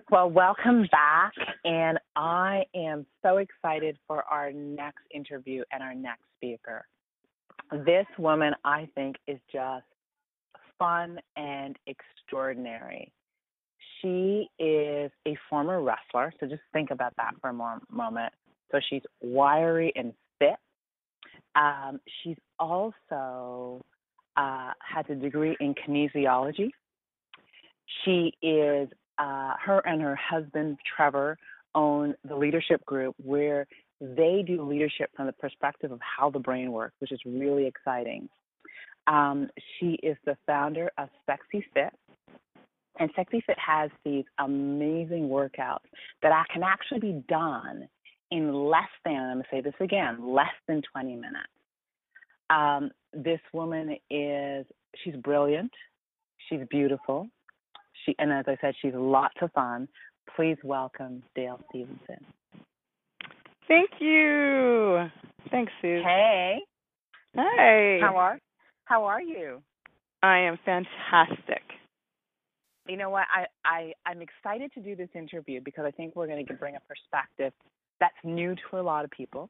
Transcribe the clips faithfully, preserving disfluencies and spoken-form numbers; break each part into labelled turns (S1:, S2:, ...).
S1: Well, welcome back. And I am so excited for our next interview and our next speaker. This woman, I think, is just fun and extraordinary. She is a former wrestler, so just think about that for a mo- moment. So she's wiry and fit. Um, she's also uh, has a degree in kinesiology. She is, uh, her and her husband, Trevor, own the leadership group where they do leadership from the perspective of how the brain works, which is really exciting. Um, she is the founder of Sexy Fit, and Sexy Fit has these amazing workouts that I can actually be done in less than, I'm going to say this again, less than twenty minutes. Um, this woman is, she's brilliant. She's beautiful. She, and as I said, she's lots of fun. Please welcome Dale Stevenson.
S2: Thank you. Thanks, Sue.
S1: Hey.
S2: Hi.
S1: How are How are you?
S2: I am fantastic.
S1: You know what? I, I, I'm excited to do this interview because I think we're going to bring a perspective that's new to a lot of people.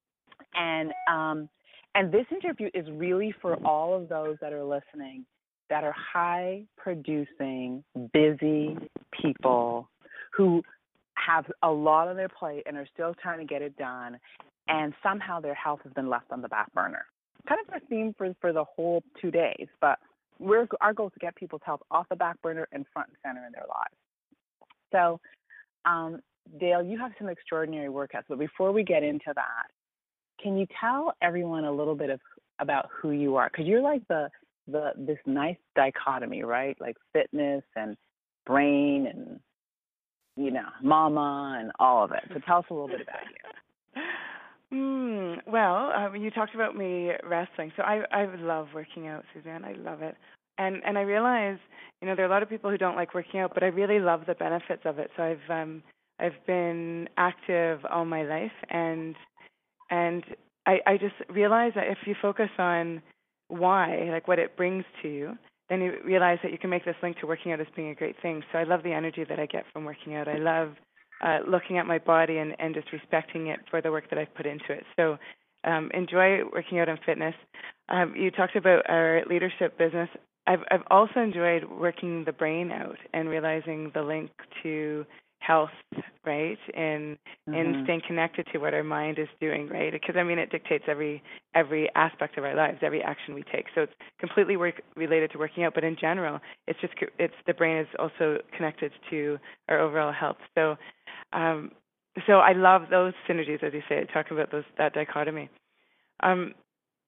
S1: And um, and this interview is really for all of those that are listening that are high-producing, busy people who have a lot on their plate and are still trying to get it done, and somehow their health has been left on the back burner. Kind of a theme for, for the whole two days, but we're, our goal is to get people's health off the back burner and front and center in their lives. So, um, Dale, you have some extraordinary workouts, but before we get into that, can you tell everyone a little bit of about who you are? Because you're like the the this nice dichotomy, right? Like fitness and brain and, you know, mama and all of it. So tell us a little bit about
S2: you. Mm, well, um, you talked about me wrestling. So I I love working out, Suzanne. I love it. And and I realize, you know, there are a lot of people who don't like working out, but I really love the benefits of it. So I've um I've been active all my life, and and I I just realize that if you focus on why, like what it brings to you, then you realize that you can make this link to working out as being a great thing. So I love the energy that I get from working out. I love uh, looking at my body and, and just respecting it for the work that I've put into it. So um, enjoy working out and fitness. Um, you talked about our leadership business. I've I've also enjoyed working the brain out and realizing the link to health, right, and mm-hmm. and staying connected to what our mind is doing, right? Because I mean, it dictates every every aspect of our lives, every action we take. So it's completely work related to working out, but in general, it's just it's the brain is also connected to our overall health. So, um, so I love those synergies, as you say. Talk about those that dichotomy. Um,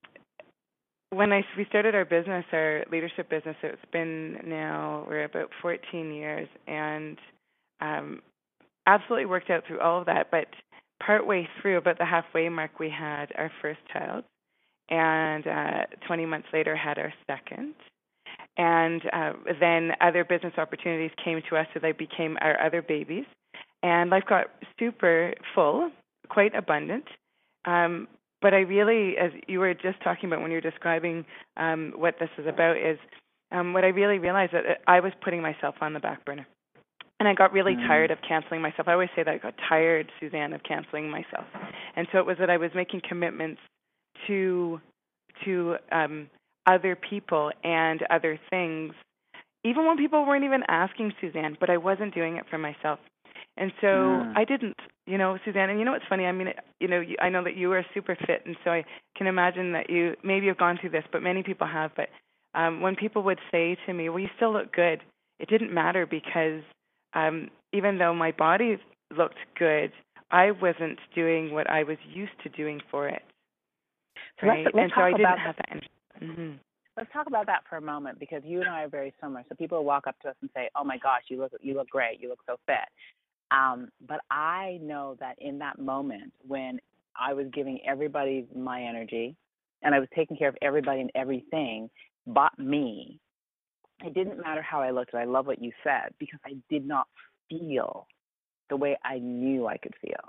S2: when I we started our business, our leadership business, it's been now we're about fourteen years, and um, absolutely worked out through all of that. But partway through, about the halfway mark, we had our first child, and uh, twenty months later had our second. And uh, then other business opportunities came to us, so they became our other babies. And life got super full, quite abundant. Um, but I really, as you were just talking about when you were describing um, what this is about, is um, what I really realized that I was putting myself on the back burner. And I got really mm. tired of canceling myself. I always say that I got tired, Suzanne, of canceling myself. And so it was that I was making commitments to to um, other people and other things, even when people weren't even asking, Suzanne, but I wasn't doing it for myself. And so mm. I didn't, you know, Suzanne, and you know what's funny? I mean, you know, you, I know that you are super fit, and so I can imagine that you maybe have gone through this, but many people have. But um, when people would say to me, well, you still look good, it didn't matter because um, even though my body looked good, I wasn't doing what I was used to doing for it. Right?
S1: Let's, let's
S2: and so
S1: talk
S2: I didn't
S1: about
S2: have that. Mm-hmm.
S1: Let's talk about that for a moment, because you and I are very similar. So people walk up to us and say, "Oh my gosh, you look you look great. You look so fit." Um, but I know that in that moment when I was giving everybody my energy and I was taking care of everybody and everything but me, it didn't matter how I looked. And I love what you said, because I did not feel the way I knew I could feel.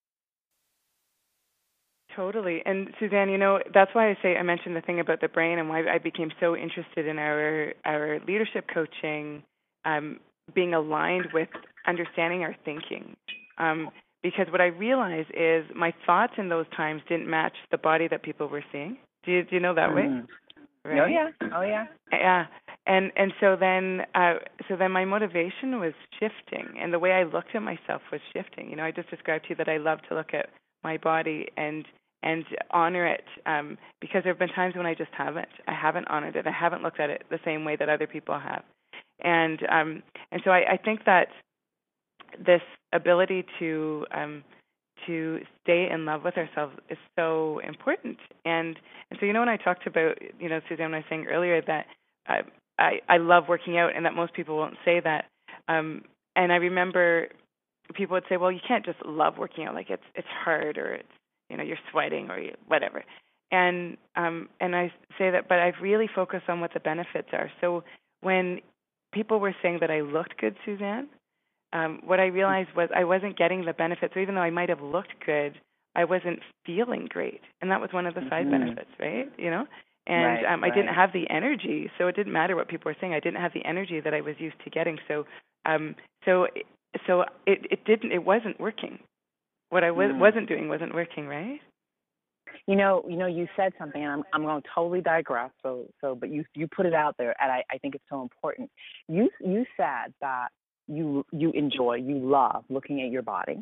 S2: Totally. And Suzanne, you know, that's why I say I mentioned the thing about the brain and why I became so interested in our our leadership coaching, um, being aligned with understanding our thinking. Um, because what I realized is my thoughts in those times didn't match the body that people were seeing. Do you, do you know that
S1: Mm.
S2: way? Right?
S1: Oh yeah. Oh yeah.
S2: Yeah. And and so then uh so then my motivation was shifting, and the way I looked at myself was shifting. You know, I just described to you that I love to look at my body and and honor it, um because there have been times when I just haven't. I haven't honored it. I haven't looked at it the same way that other people have. And um and so I, I think that this ability to um to stay in love with ourselves is so important. And and so, you know, when I talked about, you know, Suzanne, when I was saying earlier that I I, I love working out, and that most people won't say that. Um, and I remember people would say, well, you can't just love working out, like it's it's hard, or it's, you know, you're sweating, or you, whatever. And um and I say that, but I've really focused on what the benefits are. So when people were saying that I looked good, Suzanne, um, what I realized was I wasn't getting the benefits. So even though I might have looked good, I wasn't feeling great, and that was one of the side
S1: Mhm.
S2: benefits, right? You know, and
S1: Right.
S2: um, I
S1: Right.
S2: didn't have the energy, so it didn't matter what people were saying. I didn't have the energy that I was used to getting. So, um, so, so it it didn't. It wasn't working. What I was
S1: Mm.
S2: wasn't doing wasn't working, right?
S1: You know, you know, you said something, and I'm I'm going to totally digress. So, so, but you you put it out there, and I, I think it's so important. You you said that you you enjoy, you love looking at your body,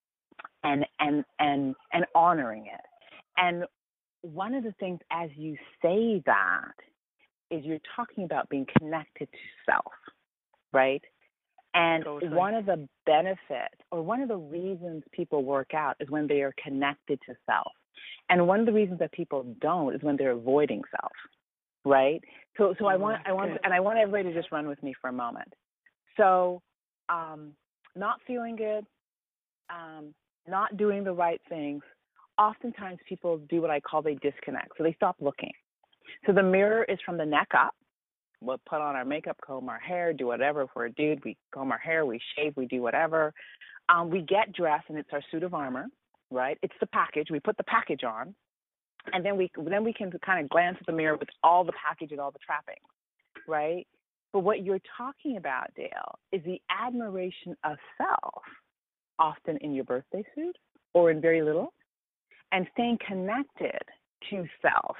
S1: and and and and honoring it. And one of the things, as you say that, is you're talking about being connected to self, right? And
S2: Totally.
S1: one of the benefits, or one of the reasons people work out, is when they are connected to self. And one of the reasons that people don't is when they're avoiding self, right? So, so I want, I want, and I want everybody to just run with me for a moment. So, um, not feeling good, um, not doing the right things. Oftentimes, people do what I call they disconnect. So they stop looking. So the mirror is from the neck up. We'll put on our makeup, comb our hair, do whatever. If we're a dude, we comb our hair, we shave, we do whatever. Um, we get dressed, and it's our suit of armor, right? It's the package. We put the package on, and then we then we can kind of glance at the mirror with all the package and all the trappings, right? But what you're talking about, Dale, is the admiration of self, often in your birthday suit or in very little, and staying connected to self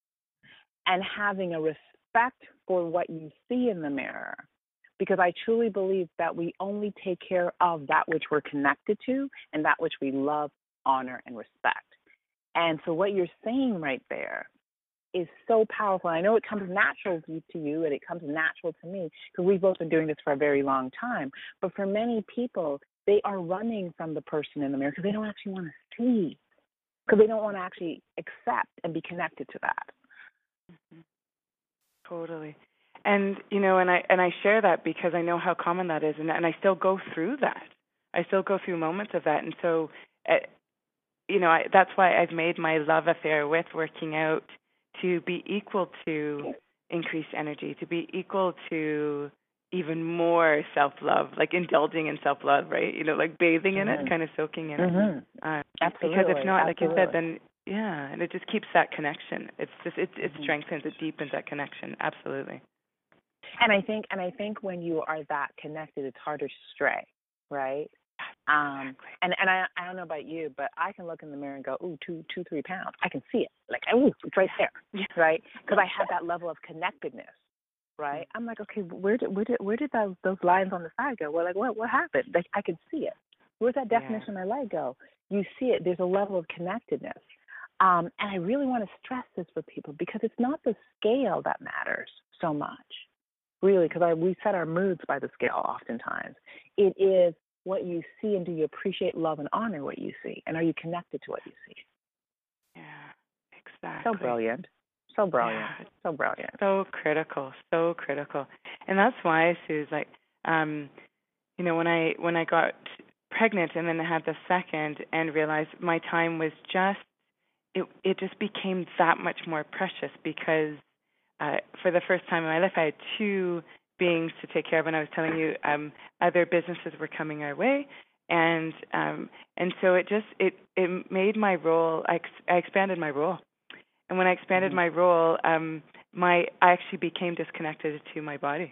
S1: and having a respect for what you see in the mirror. Because I truly believe that we only take care of that which we're connected to and that which we love, honor, and respect. And so what you're saying right there is so powerful. I know it comes natural to you, and it comes natural to me, because we've both been doing this for a very long time. But for many people, they are running from the person in the mirror because they don't actually want to see, because they don't want to actually accept and be connected to that.
S2: Mm-hmm. Totally. And you know, and I and I share that because I know how common that is, and and I still go through that. I still go through moments of that, and so, uh, you know, I, that's why I've made my love affair with working out to be equal to increased energy, to be equal to even more self-love, like indulging in self-love, right? You know, like bathing in
S1: Mm-hmm.
S2: it, kind of soaking in
S1: Mm-hmm.
S2: it. Uh,
S1: Absolutely.
S2: because if not,
S1: Absolutely.
S2: like you said, then yeah, and it just keeps that connection. It's just it it
S1: Mm-hmm.
S2: strengthens, it deepens that connection. Absolutely.
S1: And I think, and I think when you are that connected, it's harder to stray, right? Um,
S2: Exactly.
S1: and and I I don't know about you, but I can look in the mirror and go, ooh, two two three pounds. I can see it, like ooh, it's right there,
S2: Yeah.
S1: right? Because I have that level of connectedness, right? I'm like, okay, where did where did where did those those lines on the side go? Well, like what what happened? Like I can see it. Where's that definition
S2: Yeah.
S1: of my leg go? You see it. There's a level of connectedness. Um, and I really want to stress this for people, because it's not the scale that matters so much, really, because we set our moods by the scale oftentimes. It is what you see, and do you appreciate, love, and honor what you see, and are you connected to what you see?
S2: Yeah. Exactly.
S1: So brilliant. So brilliant.
S2: Yeah.
S1: So brilliant.
S2: So critical. So critical. And that's why, Sue's like, um, you know, when I when I got pregnant and then I had the second and realized my time was just it it just became that much more precious, because uh, for the first time in my life I had two beings to take care of, and I was telling you um, other businesses were coming our way, and um, and so it just it it made my role I, ex- I expanded my role, and when I expanded
S1: Mm-hmm.
S2: my role, um, my I actually became disconnected to my body.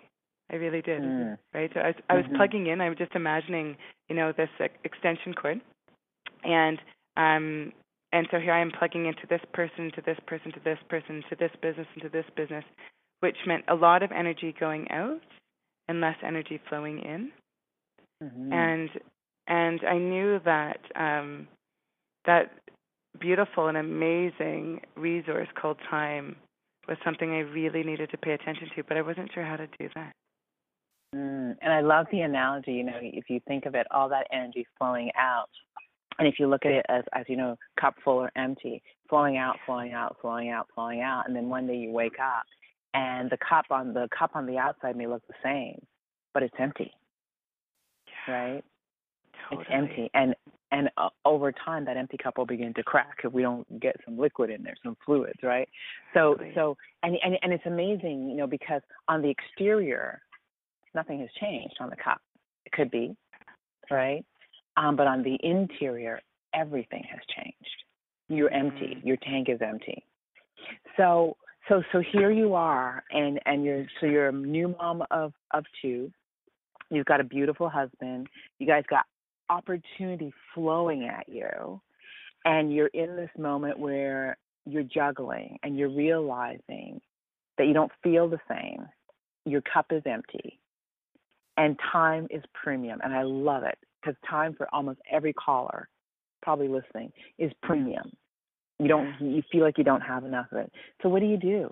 S2: I really did.
S1: Mm.
S2: Right. So I was I was
S1: Mm-hmm.
S2: plugging in. I was just imagining, you know, this uh, extension cord, and um, and so here I am plugging into this person, to this person, to this person, to this business, into this business, which meant a lot of energy going out and less energy flowing in.
S1: Mm-hmm.
S2: And and I knew that um, that beautiful and amazing resource called time was something I really needed to pay attention to, but I wasn't sure how to do that.
S1: Mm. And I love the analogy. You know, if you think of it, all that energy flowing out. And if you look at it as, as you know, cup full or empty, flowing out, flowing out, flowing out, flowing out, and then one day you wake up, and the cup on the cup on the outside may look the same, but it's empty,
S2: Yeah,
S1: right?
S2: totally.
S1: It's empty, and and uh, over time that empty cup will begin to crack if we don't get some liquid in there, some fluids, right? So
S2: Exactly.
S1: so and and and it's amazing, you know, because on the exterior, nothing has changed on the cup. It could be, right? Um, but on the interior, everything has changed. You're empty.
S2: Mm.
S1: Your tank is empty. So so so here you are, and and you're so you're a new mom of of two. You've got a beautiful husband. You guys got opportunity flowing at you, and you're in this moment where you're juggling and you're realizing that you don't feel the same. Your cup is empty, and time is premium, and I love it because time for almost every caller probably listening is premium. You don't you feel like you don't have enough of it. So what do you do?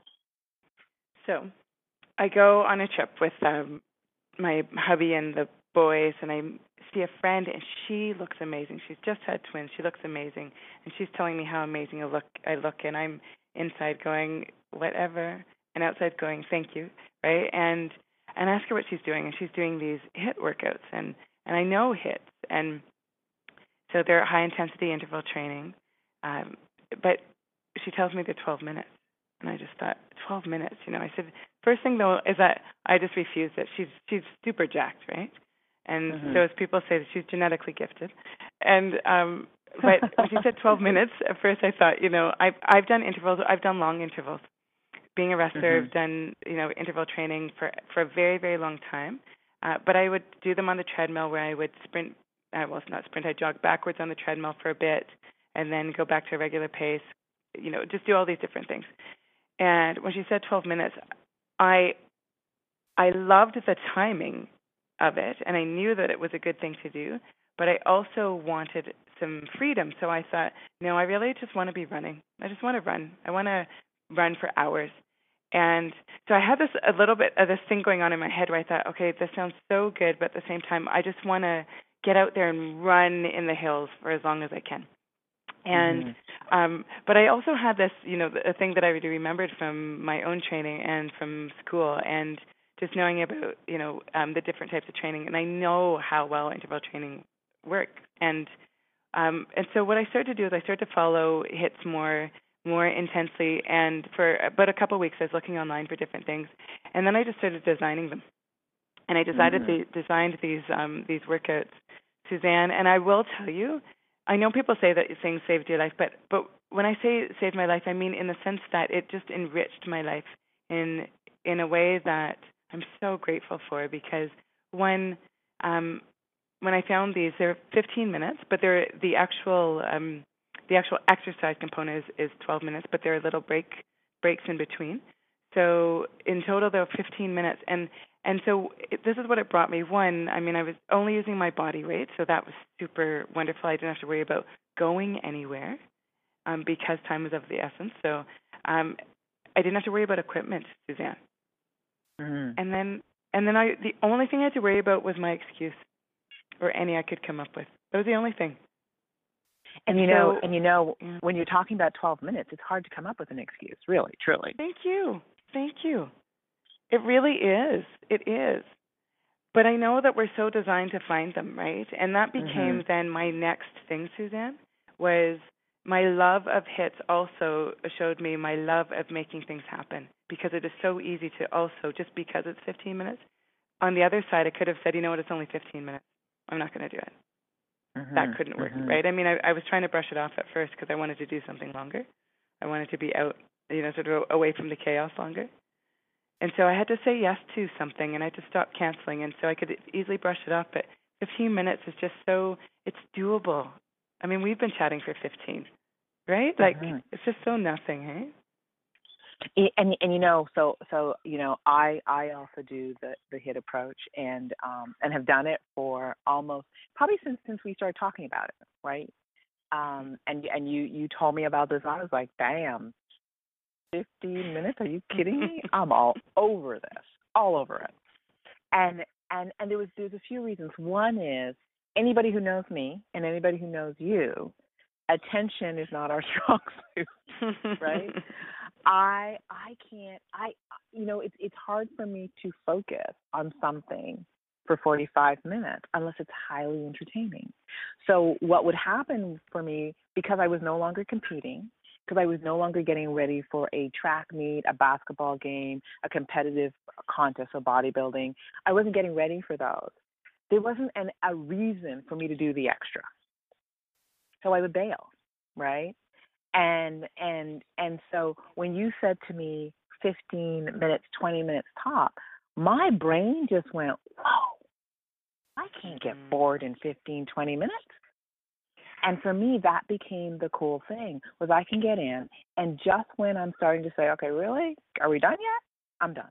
S2: So I go on a trip with um, my hubby and the boys, and I see a friend, and she looks amazing. She's just had twins. She looks amazing, and she's telling me how amazing I look. I look, and I'm inside going whatever, and outside going thank you, right? And and ask her what she's doing, and she's doing these HIIT workouts, and and I know HIITs, and so they're high intensity interval training, um, but she tells me they're twelve minutes. And I just thought, twelve minutes, you know. I said, first thing though is that I just refused it. She's she's super jacked, right? And
S1: Mm-hmm.
S2: so as people say, that she's genetically gifted. And um, but when she said twelve minutes, at first I thought, you know, I've I've done intervals, I've done long intervals. Being a wrestler,
S1: Mm-hmm.
S2: I've done you know interval training for for a very very long time. Uh, but I would do them on the treadmill where I would sprint. Uh, well, it's not sprint. I jog backwards on the treadmill for a bit, and then go back to a regular pace. You know, just do all these different things. And when she said twelve minutes, I I loved the timing of it, and I knew that it was a good thing to do, but I also wanted some freedom. So I thought, no, I really just want to be running. I just want to run. I want to run for hours. And so I had this a little bit of this thing going on in my head where I thought, okay, this sounds so good, but at the same time, I just want to get out there and run in the hills for as long as I can. And
S1: Mm-hmm.
S2: um, but I also had this, you know, a thing that I really remembered from my own training and from school, and just knowing about, you know, um, the different types of training, and I know how well interval training works. And um, and so what I started to do is I started to follow HIITs more more intensely, and for about a couple of weeks I was looking online for different things, and then I just started designing them, and I decided
S1: Mm-hmm.
S2: to designed these um, these workouts, Suzanne. And I will tell you, I know people say that things saved your life, but but when I say saved my life, I mean in the sense that it just enriched my life in in a way that I'm so grateful for. Because when um, when I found these, they're fifteen minutes, but they're the actual um, the actual exercise component is, is twelve minutes, but there are little break breaks in between. So in total, there were fifteen minutes, and and so it, this is what it brought me. One, I mean, I was only using my body weight, so that was super wonderful. I didn't have to worry about going anywhere um, because time was of the essence. So um, I didn't have to worry about equipment, Suzanne.
S1: Mm-hmm.
S2: And then and then I the only thing I had to worry about was my excuse, or any I could come up with. That was the only thing.
S1: And you know,
S2: So
S1: and you know,
S2: yeah.
S1: when you're talking about twelve minutes, it's hard to come up with an excuse, really, truly.
S2: Thank you, thank you. It really is. It is. But I know that we're so designed to find them, right? And that
S1: Mm-hmm.
S2: became then my next thing, Suzanne, was my love of HIITs also showed me my love of making things happen, because it is so easy to also, just because it's fifteen minutes. On the other side, I could have said, you know what, it's only fifteen minutes. I'm not going to do it. That couldn't
S1: Mm-hmm.
S2: work,
S1: Mm-hmm.
S2: right? I mean, I, I was trying to brush it off at first because I wanted to do something longer. I wanted to be out, you know, sort of away from the chaos longer. And so I had to say yes to something, and I had to stop canceling, and so I could easily brush it off. But fifteen minutes is just so, it's doable. I mean, we've been chatting for fifteen, right? Like,
S1: Hmm.
S2: it's just so nothing, hey?
S1: And, and and you know, so so you know, I I also do the the HIIT approach, and um and have done it for almost probably since since we started talking about it, right? Um and and you you told me about this, I was like, damn, fifteen minutes? Are you kidding me? I'm all over this, all over it. And and and there was there's a few reasons. One is anybody who knows me and anybody who knows you, attention is not our strong suit, right? I I can't I you know it's it's hard for me to focus on something for forty-five minutes unless it's highly entertaining. So what would happen for me, because I was no longer competing, because I was no longer getting ready for a track meet, a basketball game, a competitive contest or bodybuilding, I wasn't getting ready for those. There wasn't an, a reason for me to do the extra. So I would bail, right? And and and so when you said to me fifteen minutes, twenty minutes top, my brain just went, whoa, I can't get bored in fifteen, twenty minutes. And for me, that became the cool thing, was I can get in, and just when I'm starting to say, okay, really? Are we done yet? I'm done.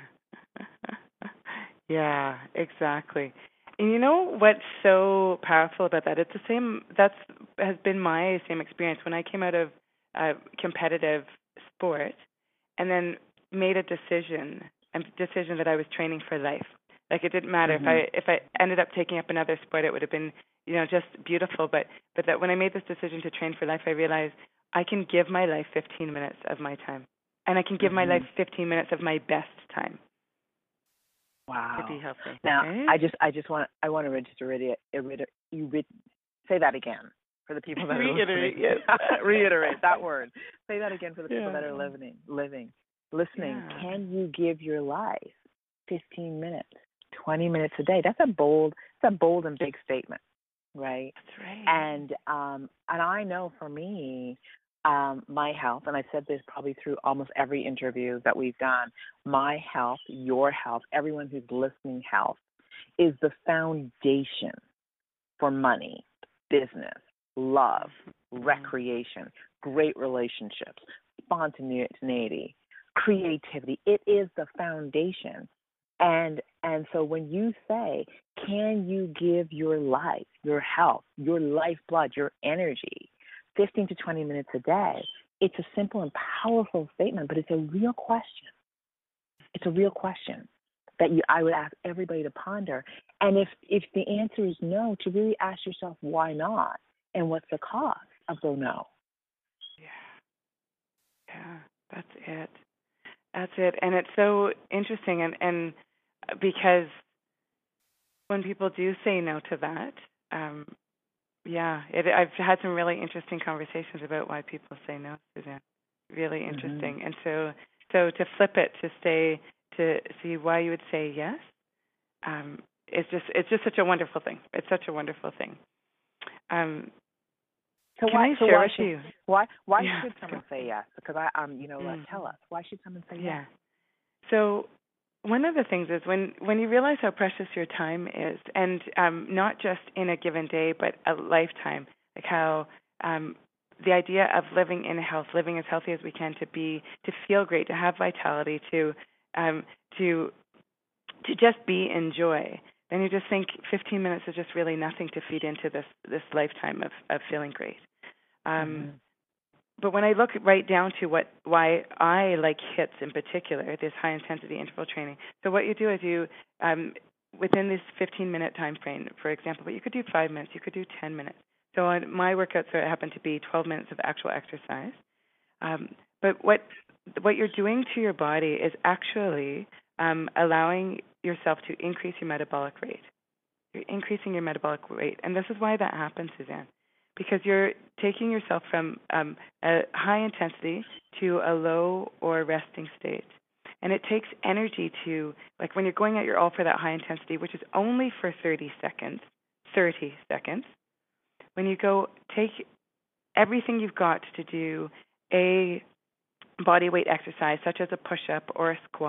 S2: Yeah, exactly. And you know what's so powerful about that? It's the same. That's has been my same experience when I came out of uh, competitive sport, and then made a decision, a decision that I was training for life. Like it didn't matter if
S1: Mhm.
S2: I if I ended up taking up another sport, it would have been, you know, just beautiful. But but that when I made this decision to train for life, I realized I can give my life fifteen minutes of my time, and I can give my life
S1: Mhm.
S2: fifteen minutes of my best time to be
S1: Wow.
S2: healthy.
S1: Now,
S2: Right?
S1: I just I just want I want to register reiterate, you re, say that again for the people that are
S2: Reiterate,
S1: listening.
S2: yes.
S1: Reiterate that word. Say that again for the people
S2: Yeah.
S1: that are living, living, listening.
S2: Yeah.
S1: Can you give your life fifteen minutes, twenty minutes a day? That's a bold, that's a bold and big statement, right?
S2: That's right.
S1: And um, and I know for me, um, my health, and I've said this probably through almost every interview that we've done, my health, your health, everyone who's listening health is the foundation for money, business, love,
S2: Mm-hmm.
S1: recreation, great relationships, spontaneity, creativity. It is the foundation. And and so when you say, can you give your life, your health, your lifeblood, your energy, fifteen to twenty minutes a day, it's a simple and powerful statement, but it's a real question. It's a real question that you I would ask everybody to ponder. And if if the answer is no, to really ask yourself why not and what's the cause of the no.
S2: Yeah. Yeah. That's it. That's it. And it's so interesting and, and because when people do say no to that, um, yeah, it, I've had some really interesting conversations about why people say no, Suzanne. Really
S1: Mhm.
S2: interesting. And so, so to flip it, to say, to see why you would say yes, um, it's just, it's just such a wonderful thing. It's such a wonderful thing. Um,
S1: So
S2: can
S1: why
S2: I
S1: so
S2: share
S1: why
S2: with
S1: should
S2: you?
S1: why why
S2: Yeah.
S1: should someone say yes? Because I um you know, uh,
S2: Mm,
S1: tell us. Why should someone say yes?
S2: yeah. So one of the things is when when you realize how precious your time is, and um, not just in a given day, but a lifetime, like how um, the idea of living in health, living as healthy as we can, to be, to feel great, to have vitality, to um, to to just be in joy. Then you just think fifteen minutes is just really nothing to feed into this this lifetime of of feeling great. Um,
S1: Mhm.
S2: but when I look right down to what why I like hits in particular, this high intensity interval training. So what you do is you um, within this fifteen minute time frame, for example, but you could do five minutes, you could do ten minutes. So on my workouts are happen to be twelve minutes of actual exercise. Um, but what what you're doing to your body is actually um, allowing yourself to increase your metabolic rate. You're increasing your metabolic rate. And this is why that happens, Suzanne, because you're taking yourself from um, a high intensity to a low or resting state. And it takes energy to, like when you're going at your all for that high intensity, which is only for thirty seconds, thirty seconds, when you go take everything you've got to do a body weight exercise, such as a push-up or a squat,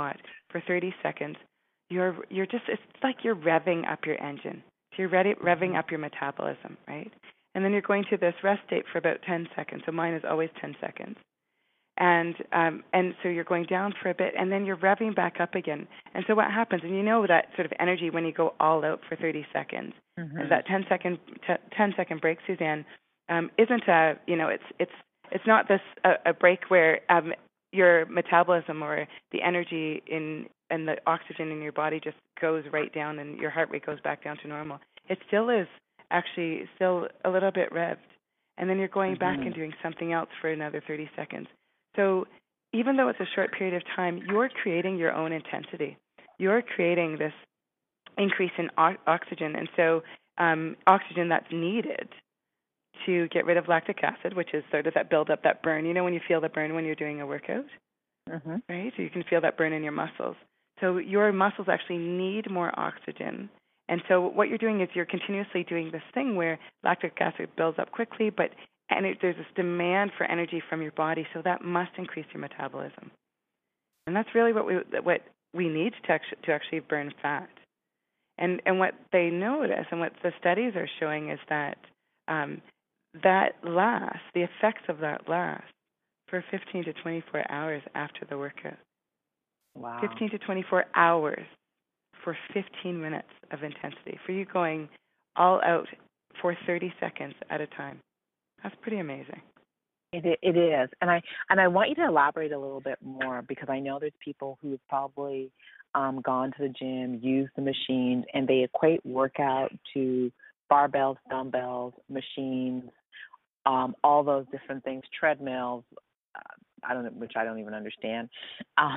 S2: for thirty seconds, you're you're just it's like you're revving up your engine. So you're ready, revving up your metabolism, right? And then you're going to this rest state for about ten seconds. So mine is always ten seconds. And um, and so you're going down for a bit, and then you're revving back up again. And so what happens, and you know that sort of energy when you go all out for thirty seconds,
S1: Mm-hmm.
S2: and that ten second t- ten second break, Suzanne, um, isn't a you know it's it's it's not this a, a break where um, your metabolism or the energy in and the oxygen in your body just goes right down, and your heart rate goes back down to normal. It still is actually still a little bit revved, and then you're going
S1: Mm-hmm.
S2: back and doing something else for another thirty seconds. So even though it's a short period of time, you're creating your own intensity. You're creating this increase in o- oxygen, and so um, oxygen that's needed to get rid of lactic acid, which is sort of that buildup, that burn. You know when you feel the burn when you're doing a workout,
S1: Mm-hmm.
S2: right? So you can feel that burn in your muscles. So your muscles actually need more oxygen. And so what you're doing is you're continuously doing this thing where lactic acid builds up quickly, but and it, there's this demand for energy from your body, so that must increase your metabolism. And that's really what we what we need to actually, to actually burn fat. And and what they notice and what the studies are showing is that um, that lasts, the effects of that last for fifteen to twenty-four hours after the workout.
S1: Wow.
S2: fifteen to twenty-four hours for fifteen minutes of intensity, for you going all out for thirty seconds at a time. That's pretty amazing.
S1: It i- it is, and I and I want you to elaborate a little bit more because I know there's people who've probably um, gone to the gym, used the machines, and they equate workout to barbells, dumbbells, machines, um, all those different things, treadmills. Uh, I don't know, which I don't even understand. Um,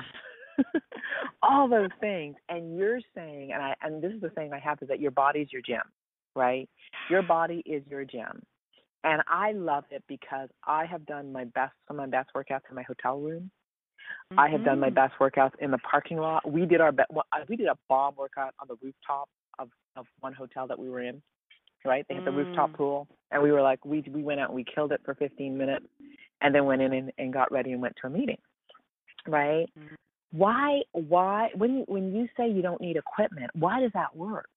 S1: all those things, and you're saying, and I and this is the thing I have is that your body's your gym, right? Your body is your gym. And I love it because I have done my best, some of my best workouts in my hotel room.
S2: Mm-hmm.
S1: I have done my best workouts in the parking lot. We did our be- well, uh, we did a bomb workout on the rooftop of, of one hotel that we were in. Right? They had the rooftop
S2: Mm.
S1: pool, and we were like, we we went out and we killed it for fifteen minutes, and then went in and, and got ready and went to a meeting. Right?
S2: Mm.
S1: Why why when you, when you say you don't need equipment, why does that work?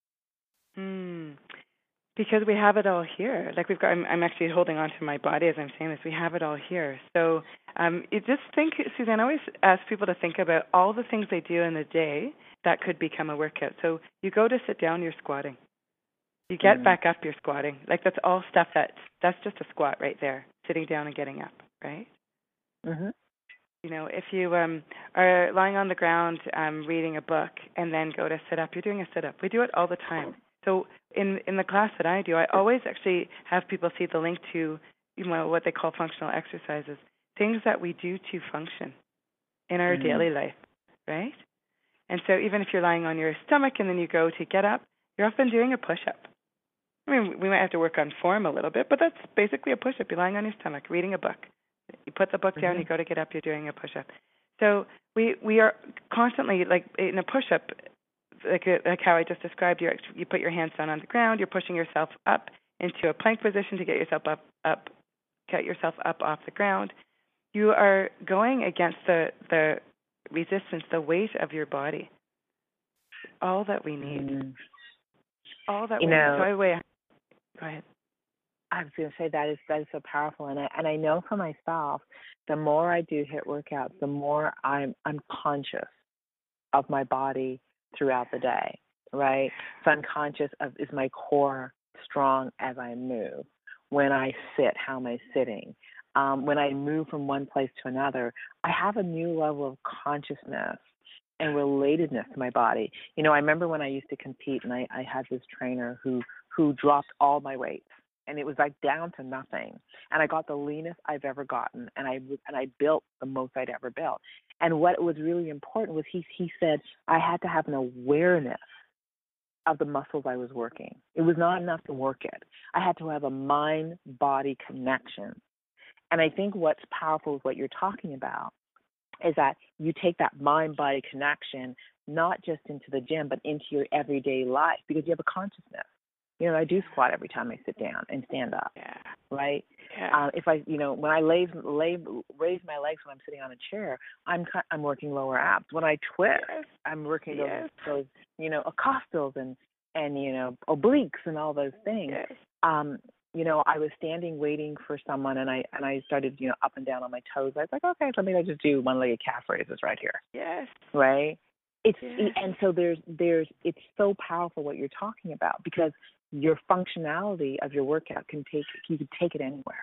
S2: Mm. Because we have it all here. Like we've got, I'm, I'm actually holding on to my body as I'm saying this. We have it all here. So um, you just think, Suzanne, I always ask people to think about all the things they do in the day that could become a workout. So you go to sit down, you're squatting. You get
S1: Mm.
S2: back up, you're squatting. Like that's all stuff that, that's just a squat right there, sitting down and getting up, right?
S1: Mhm.
S2: You know, if you um, are lying on the ground um, reading a book and then go to sit up, you're doing a sit up. We do it all the time. So in in the class that I do, I always actually have people see the link to, you know, what they call functional exercises, things that we do to function in our
S1: Mhm.
S2: daily life, right? And so even if you're lying on your stomach and then you go to get up, you're often doing a push-up. I mean, we might have to work on form a little bit, but that's basically a push-up. You're lying on your stomach, reading a book. You put the book down,
S1: Mhm.
S2: you go to get up, you're doing a push-up. So we we are constantly, like in a push-up, like like how I just described, you you put your hands down on the ground, you're pushing yourself up into a plank position to get yourself up up get yourself up off the ground. You are going against the the resistance, the weight of your body. All that we need.
S1: Mhm.
S2: All that
S1: You
S2: we need.
S1: know,
S2: So I weigh. Go ahead.
S1: I was going to say that is that is so powerful, and I and I know for myself, the more I do HIIT workouts, the more I'm I'm conscious of my body throughout the day, right? So I'm conscious of is my core strong as I move. When I sit, how am I sitting? Um, when I move from one place to another, I have a new level of consciousness and relatedness to my body. You know, I remember when I used to compete, and I, I had this trainer who who dropped all my weight, and it was like down to nothing. And I got the leanest I've ever gotten, and I and I built the most I'd ever built. And what was really important was he he said I had to have an awareness of the muscles I was working. It was not enough to work it. I had to have a mind-body connection. And I think what's powerful is what you're talking about is that you take that mind-body connection not just into the gym, but into your everyday life because you have a consciousness. You know, I do squat every time I sit down and stand up,
S2: Yeah.
S1: right?
S2: Yeah.
S1: Um, if I, you know, when I lay, lay, raise my legs when I'm sitting on a chair, I'm I'm working lower abs. When I twist,
S2: Yes.
S1: I'm working those,
S2: Yes.
S1: those, you know, costals and and you know, obliques and all those things.
S2: Yes.
S1: Um, you know, I was standing waiting for someone, and I and I started, you know, up and down on my toes. I was like, okay, let me just do one-legged calf raises right here,
S2: Yes.
S1: right? It's
S2: Yes.
S1: and so there's there's it's so powerful what you're talking about, because your functionality of your workout can take you can take it anywhere.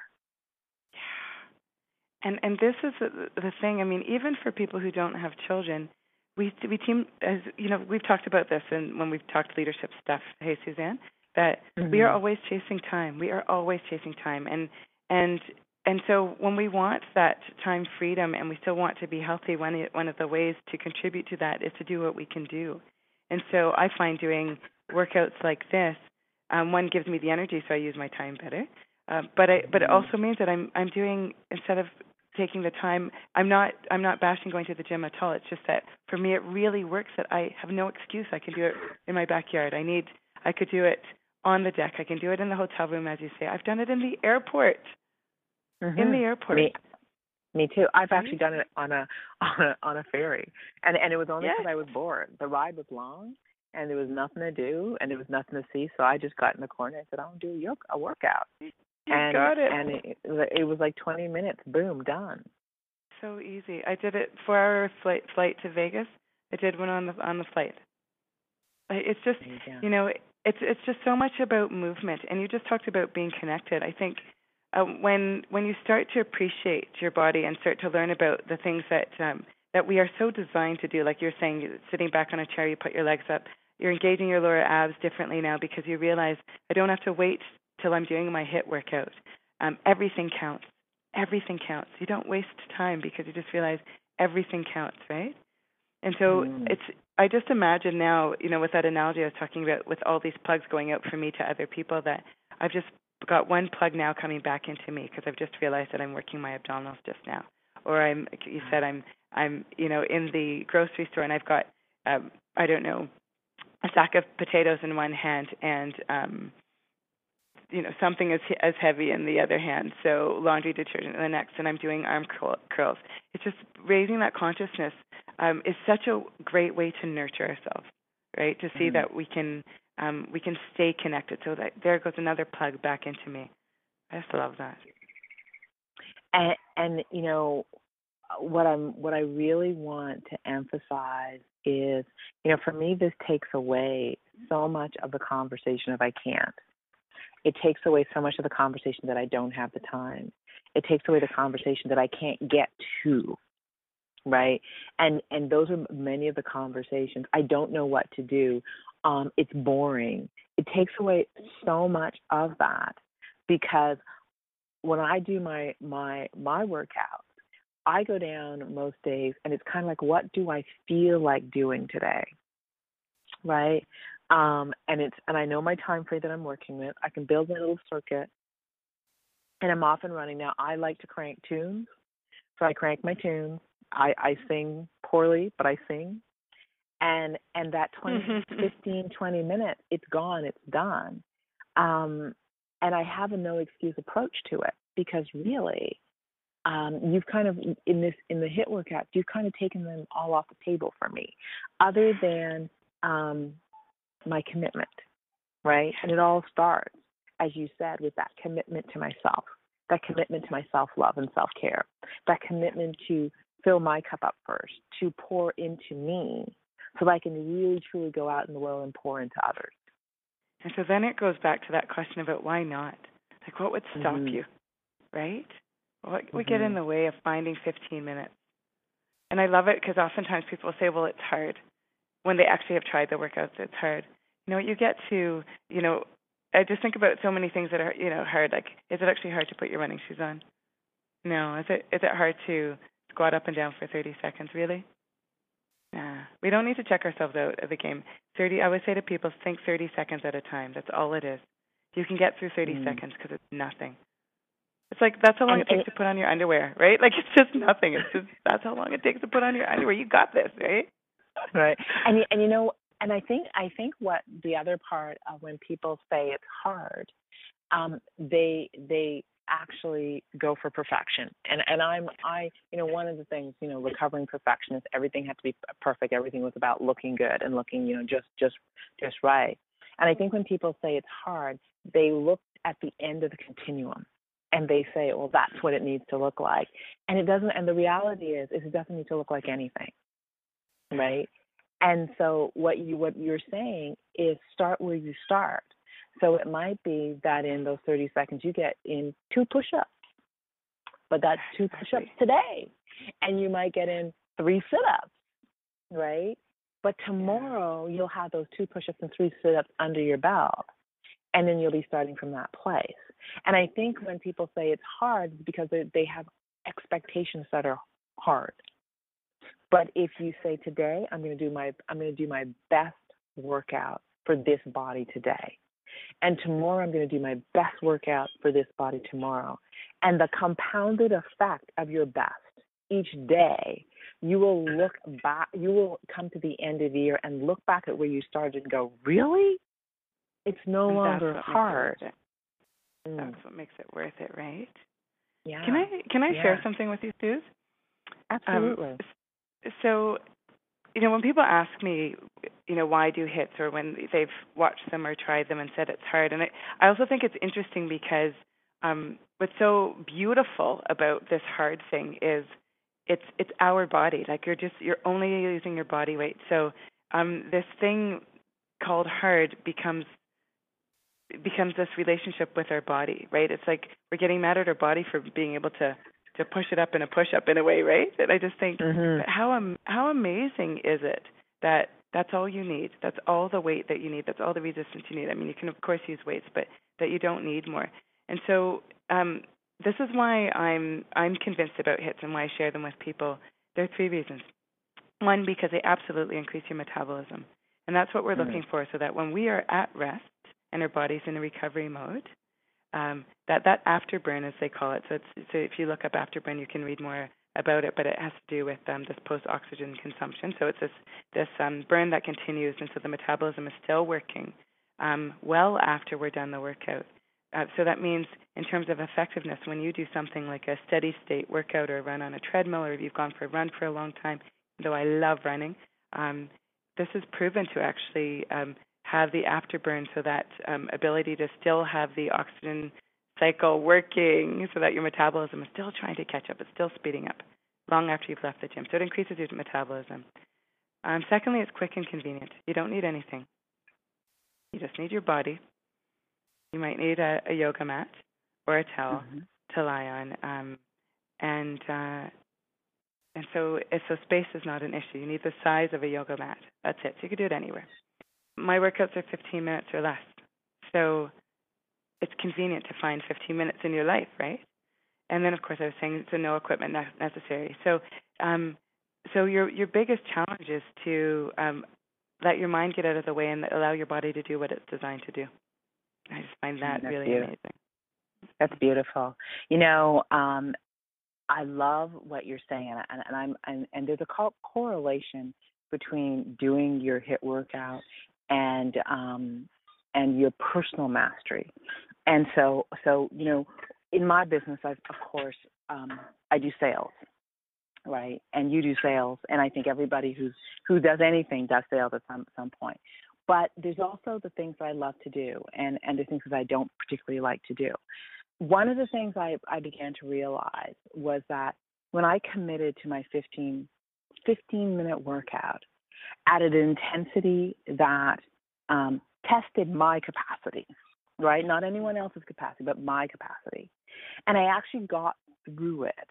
S2: Yeah. And and this is the, the thing. I mean, even for people who don't have children, we we team as you know we've talked about this, and when we've talked leadership stuff. Hey, Suzanne, that
S1: Mm-hmm.
S2: we are always chasing time. We are always chasing time, and and and so when we want that time freedom, and we still want to be healthy, one one of the ways to contribute to that is to do what we can do. And so I find doing workouts like this, um, one gives me the energy, so I use my time better. Uh, but I, but it also means that I'm I'm doing, instead of taking the time, I'm not I'm not bashing going to the gym at all. It's just that for me it really works that I have no excuse. I can do it in my backyard. I need I could do it on the deck. I can do it in the hotel room, as you say. I've done it in the airport.
S1: Mm-hmm.
S2: In the airport.
S1: Me, me too. I've
S2: right?
S1: actually done it on a on a on a ferry, and and it was only because
S2: Yes.
S1: I was bored. The ride was long, and there was nothing to do, and there was nothing to see. So I just got in the corner and said, "I want to do a yoga, a workout."
S2: You
S1: and
S2: got it.
S1: and it, it was like twenty minutes. Boom, done.
S2: So easy. I did it four hour flight flight to Vegas. I did one on the on the flight. It's just
S1: Yeah.
S2: you know it's it's just so much about movement, and you just talked about being connected. I think uh, when when you start to appreciate your body and start to learn about the things that um, that we are so designed to do, like you're saying, sitting back on a chair, you put your legs up, you're engaging your lower abs differently now because you realize I don't have to wait till I'm doing my HIIT workout. Um, everything counts. Everything counts. You don't waste time because you just realize everything counts, right? And so
S1: mm.
S2: it's, I just imagine now, you know, with that analogy I was talking about, with all these plugs going out for me to other people, that I've just got one plug now coming back into me because I've just realized that I'm working my abdominals just now. Or I'm, you said I'm, I'm, you know, in the grocery store and I've got, um, I don't know, a sack of potatoes in one hand and, um, you know, something as as heavy in the other hand, so laundry detergent in the next, and I'm doing arm curl, curls. It's just raising that consciousness um, is such a great way to nurture ourselves, right? To see
S1: Mm.
S2: that we can um, we can stay connected. So that there goes another plug back into me. I just love that.
S1: And and you know what I'm what I really want to emphasize is, you know, for me this takes away so much of the conversation of I can't. It takes away so much of the conversation that I don't have the time. It takes away the conversation that I can't get to, right? And and those are many of the conversations. I don't know what to do. Um, it's boring. It takes away so much of that, because when I do my my my workouts, I go down most days and it's kind of like, what do I feel like doing today, right? Um, and it's and I know my time frame that I'm working with. I can build my little circuit, and I'm off and running. Now I like to crank tunes, so I crank my tunes. I, I sing poorly, but I sing, and and that twenty, fifteen, twenty minutes, it's gone, it's done, um, and I have a no excuse approach to it, because really, um, you've kind of in this in the HIIT workout, you've kind of taken them all off the table for me, other than um, my commitment, right? And it all starts, as you said, with that commitment to myself, that commitment to my self-love and self-care, that commitment to fill my cup up first, to pour into me so that I can really, truly go out in the world and pour into others.
S2: And so then it goes back to that question about why not? Like, what would stop
S1: Mm-hmm.
S2: you, right? What would
S1: Mm-hmm.
S2: get in the way of finding fifteen minutes? And I love it because oftentimes people say, well, it's hard. When they actually have tried the workouts, it's hard. You know, you get to, you know, I just think about so many things that are, you know, hard. Like, is it actually hard to put your running shoes on? No. Is it is it hard to squat up and down for thirty seconds? Really? Nah. We don't need to check ourselves out of the game. thirty. I always say to people, think thirty seconds at a time. That's all it is. You can get through thirty
S1: mm.
S2: seconds because it's nothing. It's like that's how long
S1: and,
S2: it takes
S1: and,
S2: to put on your underwear, right? Like it's just nothing. It's just that's how long it takes to put on your underwear. You got this, right?
S1: Right. And and you know and I think I think what the other part of when people say it's hard, um, they they actually go for perfection. And and I'm I you know one of the things, you know recovering perfectionist, everything had to be perfect. Everything was about looking good and looking, you know just just just right. And I think when people say it's hard, they look at the end of the continuum and they say, well, that's what it needs to look like. And it doesn't. And the reality is, is it doesn't need to look like anything, right? And so what you what you're saying is start where you start. So it might be that in those thirty seconds you get in two push-ups, but that's two push-ups today, and you might get in three sit-ups, right? But tomorrow you'll have those two push-ups and three sit-ups under your belt, and then you'll be starting from that place. And I think when people say it's hard, it's because they, they have expectations that are hard. But if you say today, I'm going to do my I'm going to do my best workout for this body today, and tomorrow I'm going to do my best workout for this body tomorrow, and the compounded effect of your best each day, you will look back, you will come to the end of the year and look back at where you started and go, really? It's no
S2: And
S1: longer
S2: that's what
S1: hard.
S2: Makes it worth it.
S1: Mm.
S2: That's what makes it worth it, right?
S1: Yeah.
S2: Can I can I
S1: yeah.
S2: share something with you, Suze?
S1: Absolutely.
S2: Um, so, you know, when people ask me, you know, why do hits, or when they've watched them or tried them and said it's hard, and I, I also think it's interesting because um, what's so beautiful about this hard thing is it's it's our body. Like you're just you're only using your body weight. So um, this thing called hard becomes becomes this relationship with our body, right? It's like we're getting mad at our body for being able to to push it up in a push-up in a way, right? And I just think,
S1: mm-hmm.
S2: how um, how amazing is it that that's all you need? That's all the weight that you need. That's all the resistance you need. I mean, you can, of course, use weights, but that you don't need more. And so um, this is why I'm I'm convinced about hits and why I share them with people. There are three reasons. One, because they absolutely increase your metabolism. And that's what we're
S1: mm-hmm.
S2: looking for, so that when we are at rest and our body's in a recovery mode, Um, that that afterburn, as they call it. So, it's, so if you look up afterburn, you can read more about it. But it has to do with um, this post-oxygen consumption. So it's this this um, burn that continues, and so the metabolism is still working um, well after we're done the workout. Uh, so that means, in terms of effectiveness, when you do something like a steady state workout or run on a treadmill, or if you've gone for a run for a long time, though I love running, um, this is proven to actually um, have the afterburn, so that um, ability to still have the oxygen cycle working, so that your metabolism is still trying to catch up. It's still speeding up long after you've left the gym. So it increases your metabolism. Um, secondly, it's quick and convenient. You don't need anything. You just need your body. You might need a, a yoga mat or a towel
S1: mm-hmm.
S2: to lie on. Um, and uh, and so, so space is not an issue. You need the size of a yoga mat. That's it. So you can do it anywhere. My workouts are fifteen minutes or less. So it's convenient to find fifteen minutes in your life, right? And then, of course, I was saying so no equipment necessary. So um, so your your biggest challenge is to um, let your mind get out of the way and allow your body to do what it's designed to do. I just find that
S1: That's
S2: really
S1: beautiful.
S2: amazing.
S1: That's beautiful. You know, um, I love what you're saying, and, and I'm and, and there's a co- correlation between doing your HIIT workout and um, and your personal mastery. And so, so you know, in my business, I've, of course, um, I do sales, right? And you do sales, and I think everybody who's who does anything does sales at some some point. But there's also the things that I love to do, and and the things that I don't particularly like to do. One of the things I, I began to realize was that when I committed to my fifteen, fifteen minute workout at an intensity that um, tested my capacity, right? Not anyone else's capacity, but my capacity. And I actually got through it.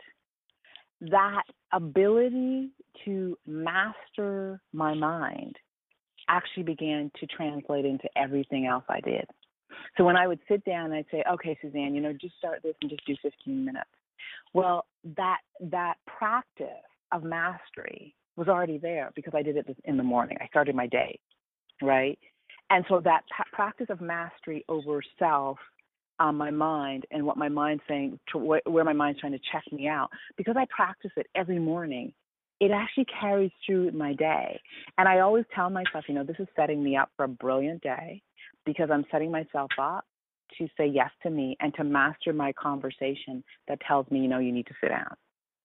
S1: That ability to master my mind actually began to translate into everything else I did. So when I would sit down and I'd say, okay, Suzanne, you know, just start this and just do fifteen minutes. Well, that that practice of mastery was already there because I did it in the morning. I started my day, right? And so that pa- practice of mastery over self, um, my mind, and what my mind's saying, to wh- where my mind's trying to check me out, because I practice it every morning, it actually carries through my day. And I always tell myself, you know, this is setting me up for a brilliant day because I'm setting myself up to say yes to me and to master my conversation that tells me, you know, you need to sit down,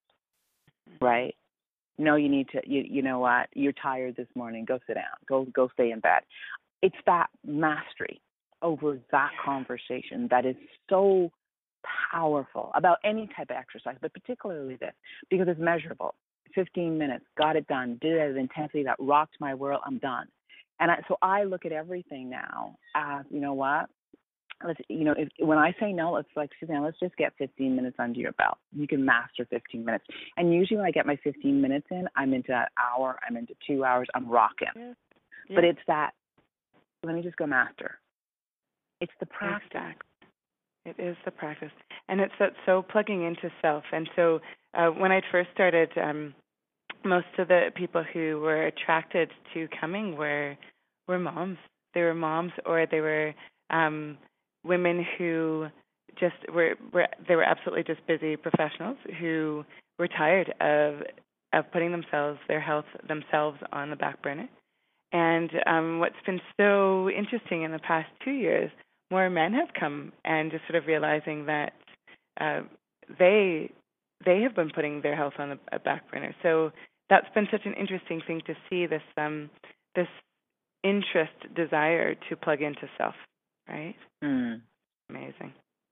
S1: right? No, you need to, you, you know what, you're tired this morning, go sit down, go, go stay in bed. It's that mastery over that conversation that is so powerful about any type of exercise, but particularly this, because it's measurable. fifteen minutes, got it done, did it at an intensity that rocked my world, I'm done. And I, so I look at everything now as, you know what, let's, you know, if, when I say no, it's like, Suzanne, let's just get fifteen minutes under your belt. You can master fifteen minutes. And usually when I get my fifteen minutes in, I'm into an hour, I'm into two hours, I'm rocking. Yeah. Yeah. But it's that, let me just go master. It's the practice.
S2: Exactly. It is the practice. And it's that so plugging into self. And so uh, when I first started, um, most of the people who were attracted to coming were were moms. They were moms, or they were um, women who just were, were they were absolutely just busy professionals who were tired of of putting themselves, their health, themselves on the back burner. And um, what's been so interesting in the past two years, more men have come and just sort of realizing that uh, they they have been putting their health on the back burner. So that's been such an interesting thing to see, this um, this interest, desire to plug into self, right?
S1: Mm.
S2: Amazing.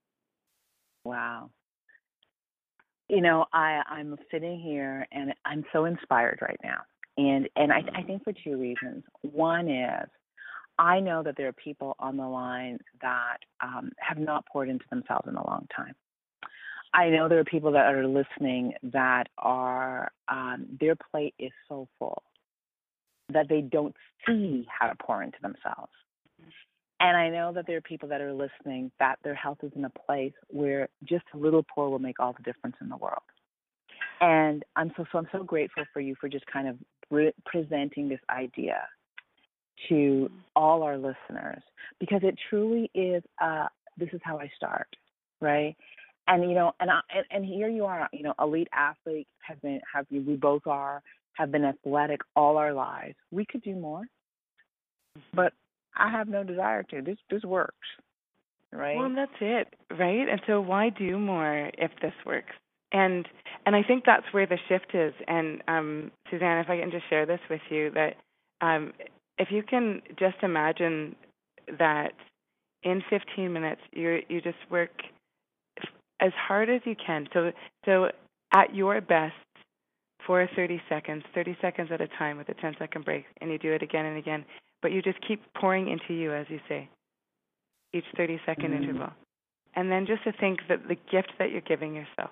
S1: Wow. You know, I, I'm sitting here and I'm so inspired right now. And and I, I think for two reasons. One is I know that there are people on the line that um, have not poured into themselves in a long time. I know there are people that are listening that are, um, their plate is so full that they don't see how to pour into themselves. And I know that there are people that are listening that their health is in a place where just a little pour will make all the difference in the world. And I'm so, so I'm so grateful for you for just kind of re- presenting this idea to all our listeners, because it truly is, uh, this is how I start, right? And, you know, and, I, and and here you are, you know, elite athletes have been, have you, we both are, have been athletic all our lives. We could do more, but I have no desire to. This this works, right?
S2: Well, that's it, right? And so why do more if this works? And and I think that's where the shift is. And um, Suzanne, if I can just share this with you, that um, if you can just imagine that in fifteen minutes you you just work as hard as you can. So so at your best for thirty seconds, thirty seconds at a time with a ten second break, and you do it again and again. But you just keep pouring into you, as you say, each thirty second mm. interval. And then just to think that the gift that you're giving yourself.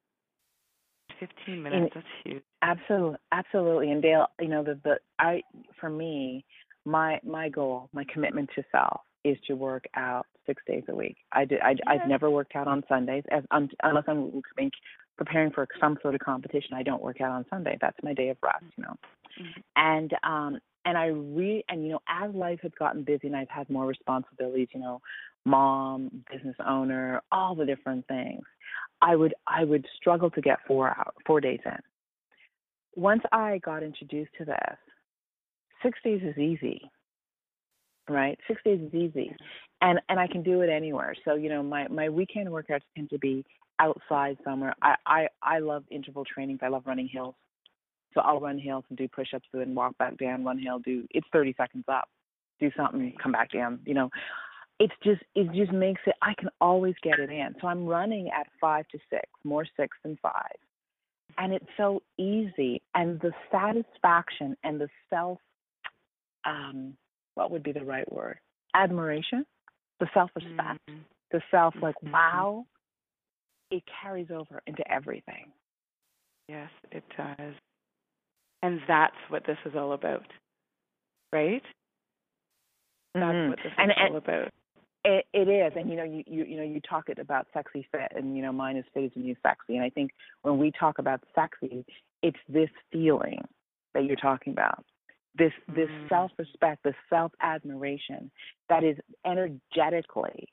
S2: fifteen minutes, and that's huge.
S1: Absolutely, absolutely. And Dale, you know, the, the I for me, my my goal, my commitment to self is to work out six days a week. I did, I, yeah. I've never worked out on Sundays, as, um, unless I'm preparing for some sort of competition. I don't work out on Sunday. That's my day of rest, you know. Mm-hmm. And um, and I re and you know, as life has gotten busy and I've had more responsibilities, you know, mom, business owner, all the different things, I would I would struggle to get four out four days in. Once I got introduced to this, six days is easy, right? Six days is easy, and and I can do it anywhere. So you know, my my weekend workouts tend to be outside somewhere. I I I love interval trainings. I love running hills, so I'll run hills and do push-ups and walk back down, run hill, do it's thirty seconds up, do something, come back down. You know. It's just, it just makes it, I can always get it in. So I'm running at five to six, more six than five. And it's so easy. And the satisfaction and the self, um, what would be the right word? Admiration, the self-respect, mm-hmm. the self, like, mm-hmm. wow, it carries over into everything.
S2: Yes, it does. And that's what this is all about, right? That's mm-hmm. what this is
S1: and,
S2: all
S1: and,
S2: about.
S1: It, it is, and you know, you, you you know, you talk it about sexy fit, and you know, mine is fit is the new sexy. And I think when we talk about sexy, it's this feeling that you're talking about, this this mm. self-respect, this self-admiration that is energetically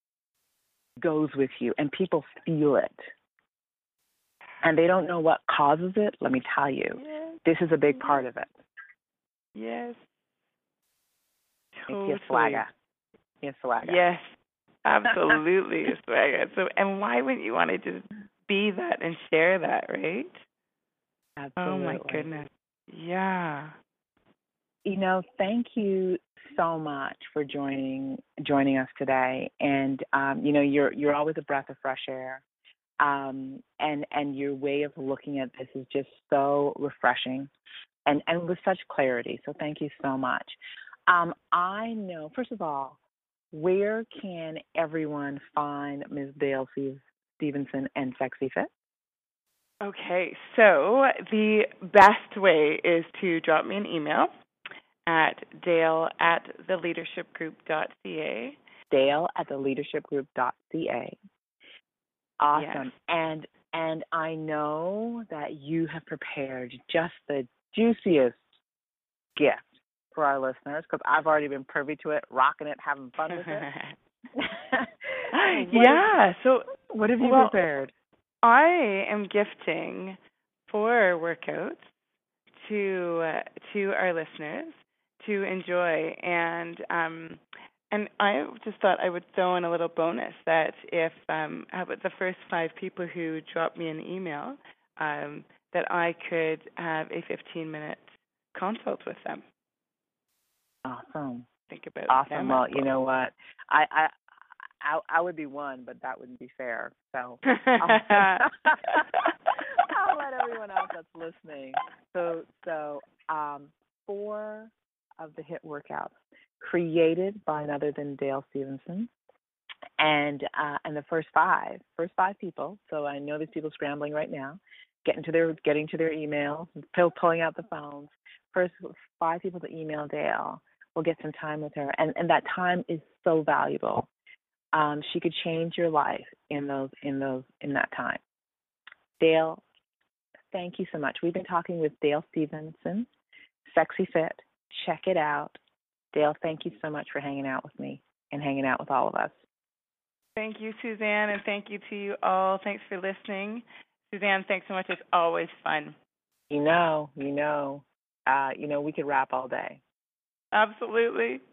S1: goes with you, and people feel it, and they don't know what causes it. Let me tell you, yeah. this is a big
S2: Yes.
S1: part of it.
S2: Yes.
S1: It's your
S2: Totally.
S1: swagger. Your swagger.
S2: Yes. Absolutely a swagger. So, and why wouldn't you want to just be that and share that, right? Oh
S1: Absolutely.
S2: my goodness. Yeah.
S1: You know, thank you so much for joining joining us today. And um, you know, you're you're always a breath of fresh air. Um, and and your way of looking at this is just so refreshing, and and with such clarity. So thank you so much. Um, I know, first of all, where can everyone find Miz Dale Stevenson and Sexy Fit?
S2: Okay, so the best way is to drop me an email at dale at the leadership group dot c a.
S1: Dale at the leadership group dot c a. Awesome.
S2: Yes.
S1: And and I know that you have prepared just the juiciest gift for our listeners, because I've already been privy to it, rocking it, having fun with it. what
S2: yeah.
S1: Have,
S2: so,
S1: what have you
S2: well,
S1: prepared?
S2: I am gifting four workouts to uh, to our listeners to enjoy, and um, and I just thought I would throw in a little bonus that if um, how about the first five people who drop me an email, um, that I could have a fifteen minute consult with them.
S1: Awesome.
S2: Think about
S1: Awesome.
S2: them.
S1: Well,
S2: as
S1: you know what? I, I I I would be one, but that wouldn't be fair. So I'll, I'll let everyone else that's listening. So so um, four of the HIIT workouts created by none other than Dale Stevenson, and uh, and the first five, first five people. So I know these people scrambling right now, getting to their getting to their emails, pull, pulling out the phones. First five people to email Dale will get some time with her, and and that time is so valuable. Um, she could change your life in those in those in that time. Dale, thank you so much. We've been talking with Dale Stevenson, Sexy Fit. Check it out. Dale, thank you so much for hanging out with me and hanging out with all of us.
S2: Thank you, Suzanne, and thank you to you all. Thanks for listening. Suzanne, thanks so much. It's always fun.
S1: You know, you know, uh, you know, we could rap all day.
S2: Absolutely.